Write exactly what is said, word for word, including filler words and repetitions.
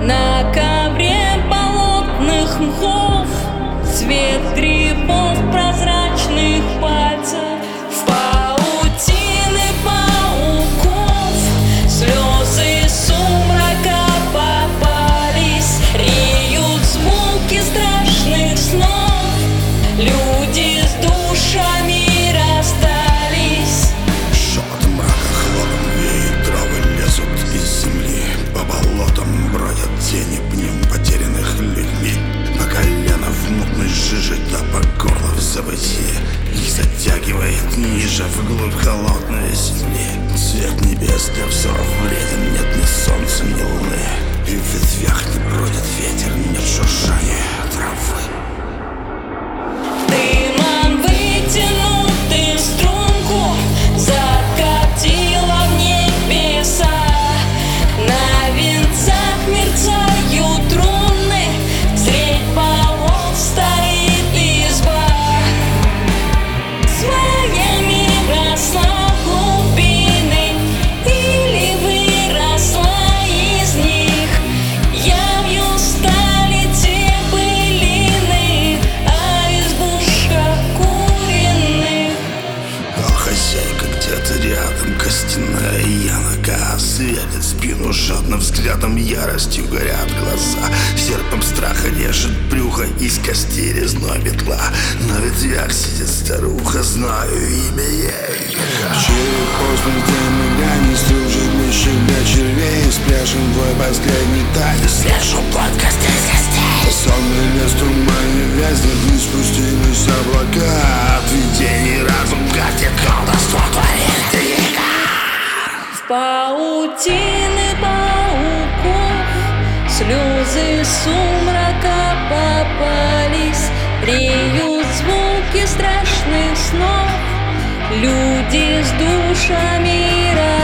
На ковре болотных мхов цвет грибов прозрачных пальцев. В паутины пауков слезы сумрака попались. Реют звуки страшных снов. Люди с душами расстались. Шепот мрака хлопом веет, травы лезут из земли. По болотам бродят тени пнем потерянных людьми. По колено в мутной жиже, да по горло в забытье. Их затягивает ниже, вглубь холодной земли. Цвет небес для взоров вреден, нет ни солнца, ни луны. И в ветвях не бродит ветер, нет шуршания травы. Дымом вытянутый в струнку закатила в небеса. На венцах мерцают руны, средь полов стоит изба. Своями росла в глубины или выросла из них. Явью стали те былины о избушках куриных. А хозяйка где-то рядом, костяная янка, светит спину жадным взглядом, яростью горят глаза. Серпом страха режет брюхо, из костей резной метла. На ветвях сидит старуха, знаю имя ей. Череп после грани служит для червей. Спряжем твой последний танец, Слежу под костей с костей. сонный лес в тумане вязнет, не спустились облака. От видений разум катит, колдовство творит века. В паутины пауков слезы сумрака попались. Реют звуки страшных снов. Люди с душами